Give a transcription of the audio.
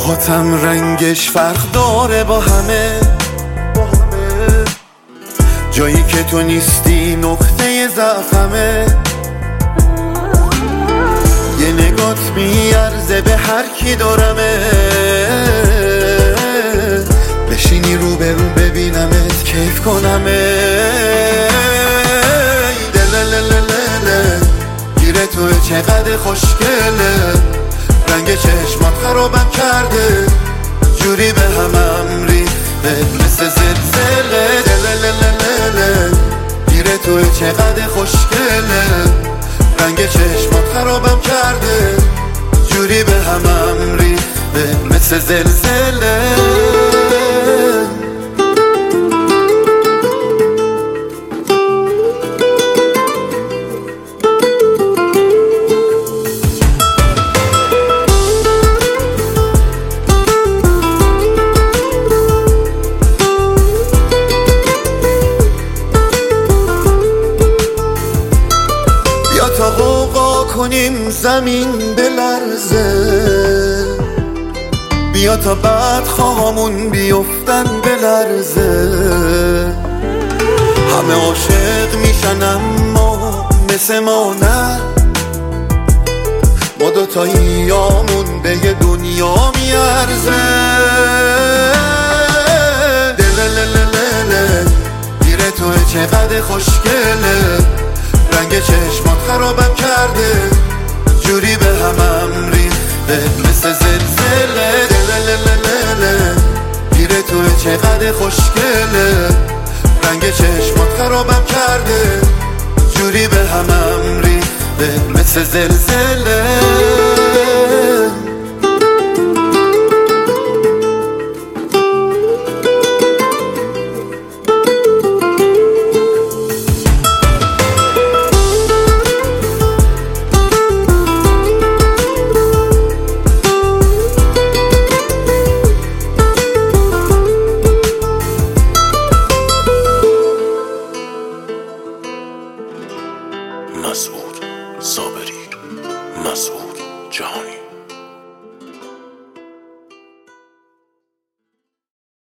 موهاتم رنگش فرق داره با همه، جایی که تو نیستی نقطه ضعفمه. یه نگات میارزه به هر کی دارمه، بشینی رو به رو ببینمت کیف کنمه. دلللللله گیره توی چقدر خوشگله، رنگ چشمات خرابم کرده، جوری به همم ریخته مثل زلزله. دللللله گیره توی چقدر خوشگله، رنگ چشمات خرابم کرده، جوری به همم ریخته مثل زلزله. تا غوغا کنیم زمین بلرزه، بیا تا بعد خواهامون بیفتن بلرزه. همه عاشق میشن اما مثل ما نه، ما دوتاییامون به یه دنیا میارزه. دللللله گیره توی چقدر خوشگله، رنگ چشمات خرابم کرده، جوری به همم ریخته مثل زلزله. دللللله گیره توی چقدر خوشگله، رنگ چشمات خرابم کرده، جوری به همم ریخته مثل زلزله. مسعود صابری. مسعود